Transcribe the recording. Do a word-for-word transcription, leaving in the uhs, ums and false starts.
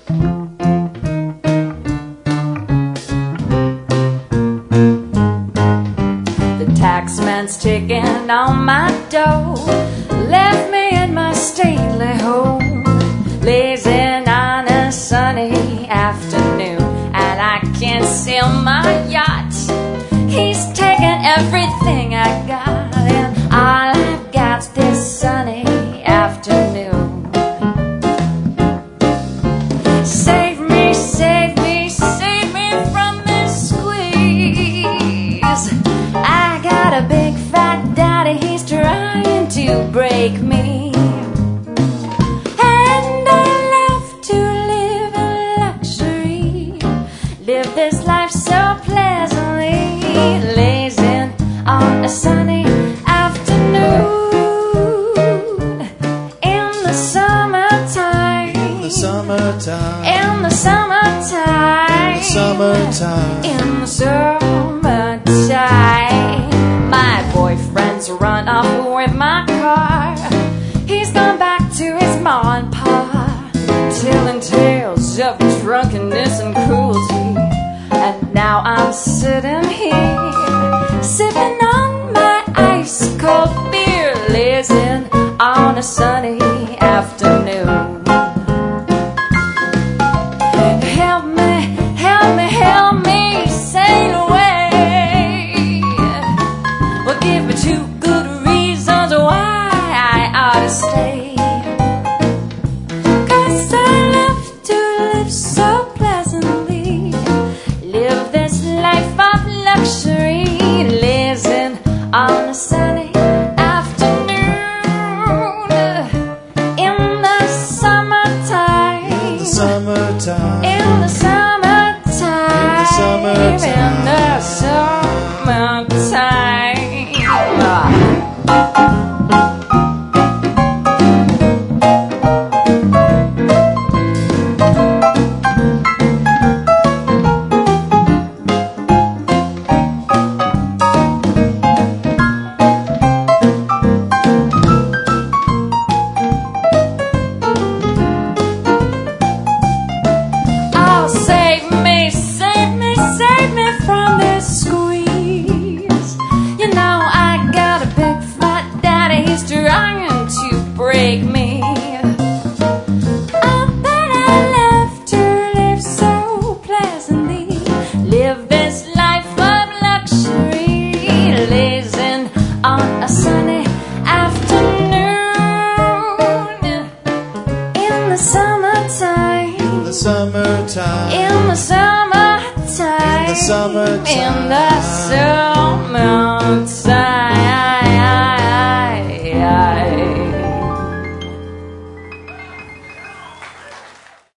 The taxman's ticking on my door, left me in my stately home, lazing on a sunny afternoon, and I can't sail my yacht. He's taken everything I got, and all I've got's this sunny afternoon. Save me, save me, save me from this squeeze. I got a big fat daddy, he's trying to break me. And I love to live in luxury, live this life so pleasantly, lazing on a sunny afternoon in the summertime. In the summertime. In the summertime. In the summertime. In the summertime. My boyfriend's run off with my car. He's gone back to his ma and pa, telling tales of drunkenness and cruelty. And now I'm sitting here, sipping on my ice cold beer, lazing on a sunny afternoon. Help me, help me, help me sail away. Well, give me two good reasons why I ought to stay. 'Cause I love to live so pleasantly, live this life of luxury, lazing on a sunny afternoon in the summertime. In the summertime. In the summertime. In the summertime. In the summertime. Oh, save me, save me, save me from this squeeze. You know I got a big fat daddy, he's trying to break me. Oh, but I love to live so pleasantly, live this life of luxury, lazing on a sunny afternoon in the summertime. In the summertime. In the summertime. In the summertime. In the summer.